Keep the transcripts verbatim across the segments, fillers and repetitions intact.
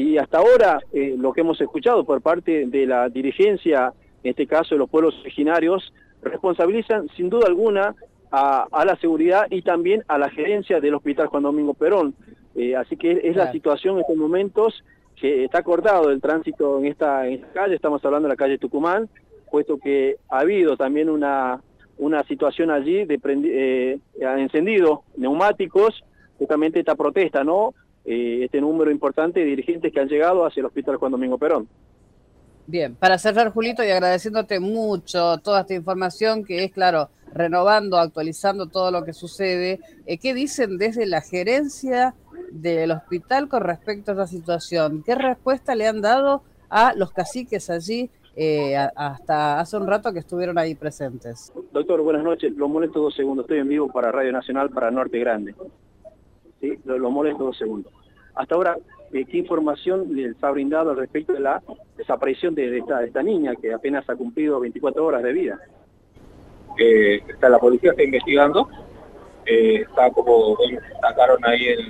Y hasta ahora, eh, lo que hemos escuchado por parte de la dirigencia, en este caso de los pueblos originarios, responsabilizan sin duda alguna a, a la seguridad y también a la gerencia del Hospital Juan Domingo Perón. Eh, así que es la situación en estos momentos, que está cortado el tránsito en esta, en esta calle, estamos hablando de la calle Tucumán, puesto que ha habido también una, una situación allí de prendi, eh, han encendido neumáticos, justamente esta protesta, ¿no? Eh, este número importante de dirigentes que han llegado hacia el Hospital Juan Domingo Perón. Bien, para cerrar, Julito, y agradeciéndote mucho toda esta información que es, claro, renovando, actualizando todo lo que sucede, eh, ¿qué dicen desde la gerencia del hospital con respecto a esta situación? ¿Qué respuesta le han dado a los caciques allí eh, a, hasta hace un rato que estuvieron ahí presentes? Doctor, buenas noches. Lo molesto dos segundos. Estoy en vivo para Radio Nacional, para Norte Grande. ¿Sí? Lo, lo molesto dos segundos. Hasta ahora, eh, ¿qué información les ha brindado al respecto de la desaparición de esta, de esta niña que apenas ha cumplido veinticuatro horas de vida? Eh, está, la policía está investigando. Eh, está como, bueno, sacaron ahí el,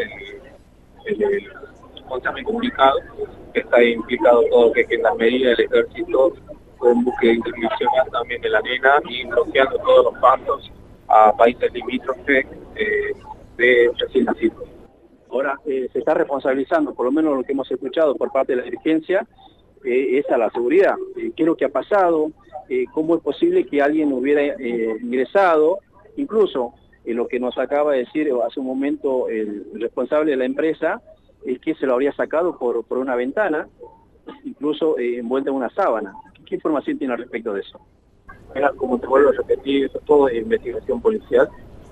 el, el, el, el comunicado, que está implicado todo que, que en las medidas del ejército con búsqueda internacional también de la nena y bloqueando todos los pasos a países limítrofes eh, de recién nacidos. Ahora eh, se está responsabilizando, por lo menos lo que hemos escuchado por parte de la dirigencia, eh, es a la seguridad. Eh, ¿Qué es lo que ha pasado? Eh, ¿Cómo es posible que alguien hubiera eh, ingresado? Incluso eh, lo que nos acaba de decir hace un momento el responsable de la empresa es que se lo habría sacado por, por una ventana, incluso eh, envuelta en una sábana. ¿Qué información tiene al respecto de eso? Mira, como te vuelvo a repetir, eso es todo de investigación policial.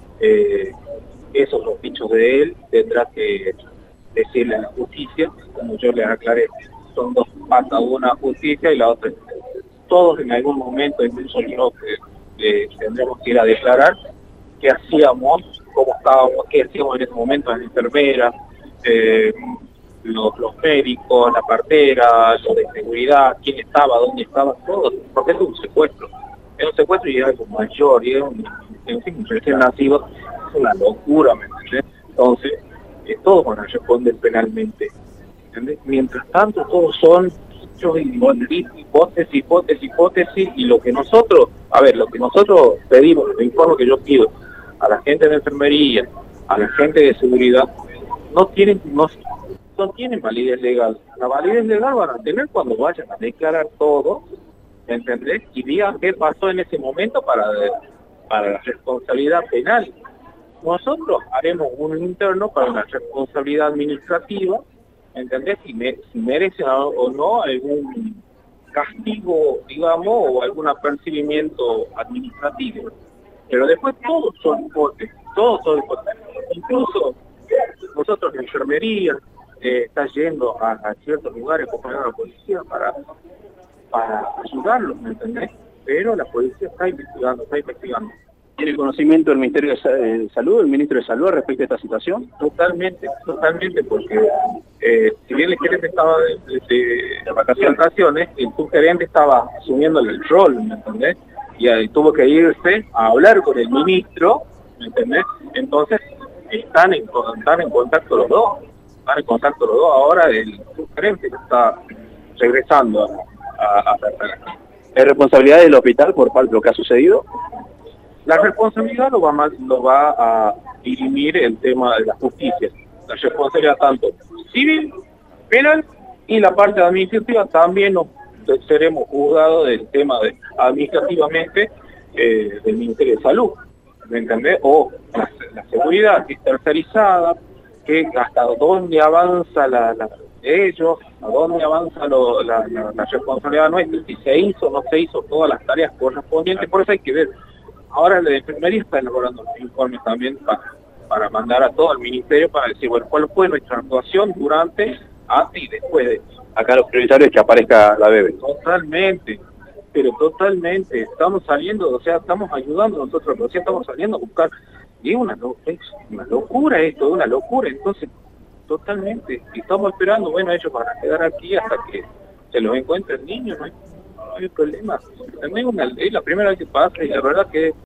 Eh, esos los dichos de él tendrá que decirle a la justicia, como yo les aclaré, son dos patas, una justicia y la otra. Todos en algún momento, incluso yo, que eh, tendremos que ir a declarar qué hacíamos, cómo estábamos, qué hacíamos en ese momento las enfermeras, eh, los, los médicos, la partera, los de seguridad, quién estaba, dónde estaba, todo, porque es un secuestro. Es un secuestro y es algo mayor, y es un, en fin, un recién nacido, es una locura, ¿me entiendes? Entonces, eh, todos van a responder penalmente, ¿entiendes? Mientras tanto, todos son hipótesis, hipótesis, hipótesis, hipótesis, y lo que nosotros, a ver, lo que nosotros pedimos, el informe que yo pido a la gente de enfermería, a la gente de seguridad, no tienen, no, no tienen validez legal. La validez legal van a tener cuando vayan a declarar todo, ¿entendés? Y digan qué pasó en ese momento para, para la responsabilidad penal. Nosotros haremos un interno para una responsabilidad administrativa, ¿entendés? Si, me, si merece o no algún castigo, digamos, o algún apercibimiento administrativo. Pero después todos son hipótesis, todos son hipótesis. Incluso nosotros en enfermería eh, está yendo a, a ciertos lugares acompañando a la policía para, para ayudarlos, ¿me entendés? Pero la policía está investigando, está investigando. ¿Tiene conocimiento del Ministerio de Salud, el Ministro de Salud respecto a esta situación? Totalmente, totalmente, porque eh, si bien el gerente estaba de, de, de vacaciones, vacaciones, el subgerente estaba asumiendo el rol, ¿me entendés? Y ahí tuvo que irse a hablar con el ministro, ¿me entendés? Entonces, están en, están en contacto los dos, están en contacto los dos. Ahora el subgerente está regresando a, a, a Fernández. ¿Es responsabilidad del hospital por lo que ha sucedido? La responsabilidad lo va, lo va a dirimir el tema de la justicia. La responsabilidad tanto civil, penal y la parte administrativa también nos seremos juzgados del tema de administrativamente eh, del Ministerio de Salud, ¿me entendés? O la, la seguridad que es tercerizada, que hasta dónde avanza la, la ellos, a dónde avanza lo, la, la, la responsabilidad nuestra, si se hizo o no se hizo todas las tareas correspondientes, por eso hay que ver. Ahora la enfermería está elaborando los informes también para, para mandar a todo el ministerio para decir, bueno, cuál fue nuestra actuación durante, antes y después de eso. Acá lo prioritario es que aparezca la bebé. Totalmente, pero totalmente. Estamos saliendo, o sea, estamos ayudando nosotros, o sea, estamos saliendo a buscar. Y es una, es una locura esto, es una locura. Entonces, totalmente. Y estamos esperando, bueno, ellos van a quedar aquí hasta que se los encuentre el niño, ¿no? No hay problema. Es, una, es la primera vez que pasa y la verdad que